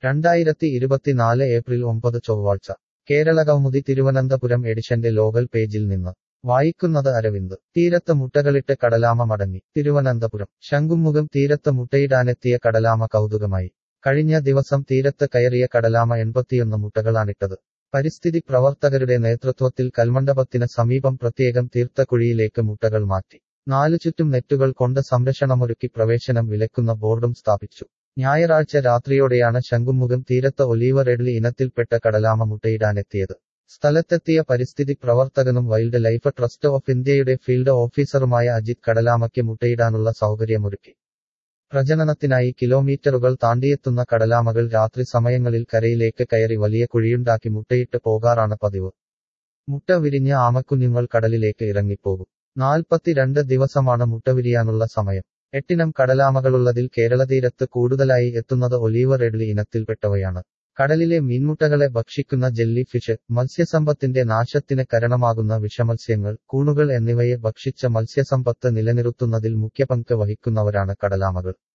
2024 April 9 ചൊവ്വാഴ്ച കേരളകൗമുദി തിരുവനന്തപുരം എഡിഷന്റെ local പേജിൽ നിന്ന് വായിക്കുന്നത് അരവിന്ദ്. തീരത്ത് മുട്ടകളിട്ട് കടലാമ മടങ്ങി. തിരുവനന്തപുരം ശംഖുമുഖം തീരത്ത് മുട്ടയിടാനെത്തിയ കടലാമ കൗതുകമായി. കഴിഞ്ഞ ദിവസം തീരത്ത് കയറിയ കടലാമ 81 മുട്ടകളാണിട്ടത്. പരിസ്ഥിതി പ്രവർത്തകരുടെ നേതൃത്വത്തിൽ കൽമണ്ഡപത്തിന് സമീപം പ്രത്യേകം തീർത്ത കുഴിയിലേക്ക് മുട്ടകൾ മാറ്റി. നാലുചുറ്റും നെറ്റുകൾ കൊണ്ട് സംരക്ഷണമൊരുക്കി പ്രവേശനം വിലക്കുന്ന ബോർഡും സ്ഥാപിച്ചു. ഞായറാഴ്ച രാത്രിയോടെയാണ് ശംഖുമുഖം തീരത്ത് ഒലീവ് റെഡ്ലി ഇനത്തിൽപ്പെട്ട കടലാമ മുട്ടയിടാനെത്തിയത്. സ്ഥലത്തെത്തിയ പരിസ്ഥിതി പ്രവർത്തകനും വൈൽഡ് ലൈഫ് ട്രസ്റ്റ് ഓഫ് ഇന്ത്യയുടെ ഫീൽഡ് ഓഫീസറുമായ അജിത് കടലാമയ്ക്ക് മുട്ടയിടാനുള്ള സൗകര്യമൊരുക്കി. പ്രജനനത്തിനായി കിലോമീറ്ററുകൾ താണ്ടിയെത്തുന്ന കടലാമകൾ രാത്രി സമയങ്ങളിൽ കരയിലേക്ക് കയറി വലിയ കുഴിയുണ്ടാക്കി മുട്ടയിട്ട് പോകാറാണ് പതിവ്. മുട്ട വിരിഞ്ഞ ആമക്കുഞ്ഞുങ്ങൾ കടലിലേക്ക് ഇറങ്ങിപ്പോകും. 42 ദിവസമാണ് മുട്ടവിരിയാനുള്ള സമയം. 8 ഇനം കടലാമകളുള്ളതിൽ കേരളതീരത്ത് കൂടുതലായി എത്തുന്നത് ഒലീവ് റെഡ്ലി ഇനത്തിൽപ്പെട്ടവയാണ്. കടലിലെ മീൻമുട്ടകളെ ഭക്ഷിക്കുന്ന ജെല്ലി ഫിഷ്, മത്സ്യസമ്പത്തിന്റെ നാശത്തിന് കാരണമാകുന്ന വിഷമത്സ്യങ്ങൾ, കൂണുകൾ എന്നിവയെ ഭക്ഷിച്ച മത്സ്യസമ്പത്ത് നിലനിർത്തുന്നതിൽ മുഖ്യ പങ്ക് വഹിക്കുന്നവരാണ് കടലാമകൾ.